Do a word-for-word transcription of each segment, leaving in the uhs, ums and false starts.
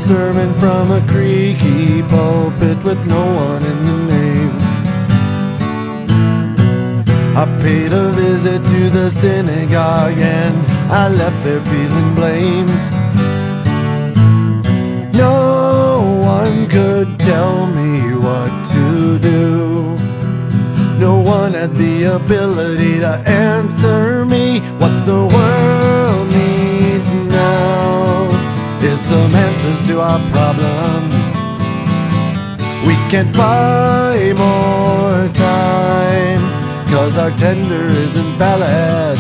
sermon from a creaky pulpit with no one in the nave. I paid a visit to the synagogue and I left there feeling blamed. No one could tell me what to do. No one had the ability to answer me. What the world needs now is some answers to our problems. We can't buy more time, 'cause our tender isn't valid.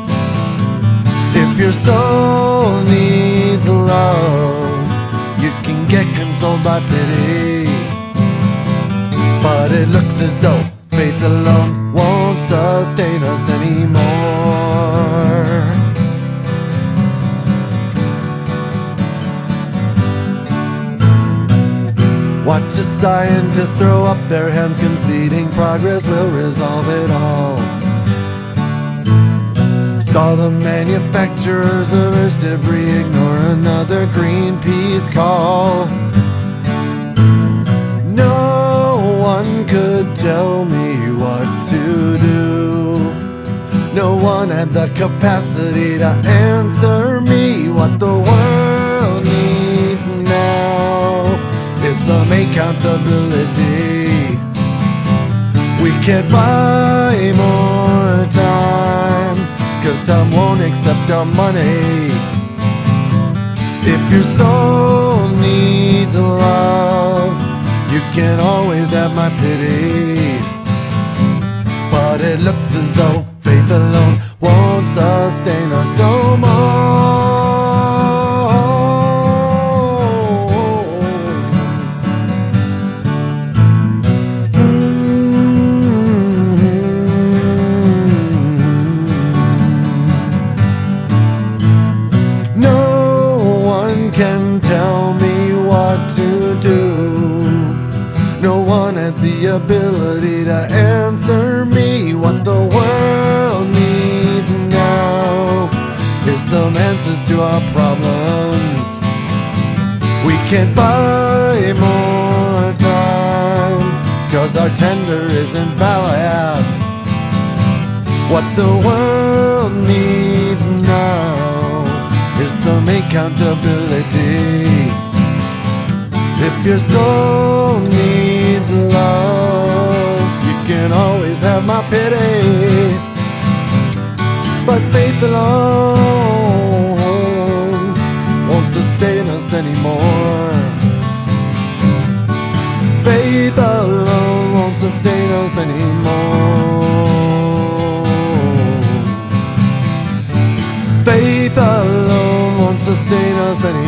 If your soul needs love, you can get consoled by pity. But it looks as though faith alone won't sustain us anymore. Watch a scientist throw up their hands, conceding progress will resolve it all. Saw the manufacturers of Earth's debris ignore another Greenpeace call. No one could tell me what to do. No one had the capacity to answer me. What the world needs now is some accountability. We can't buy more time, 'cause time won't accept our money. If your soul needs love, you can always have my pity. But it looks as though faith alone won't sustain us no more. Can tell me what to do. No one has the ability to answer me. What the world needs now is some answers to our problems. We can't buy more time, 'cause our tender isn't valid. What the world needs now is some accountability. If your soul needs love, you can always have my pity. But faith alone won't sustain us anymore. Faith alone won't sustain us anymore. Faith alone won't sustain us anymore.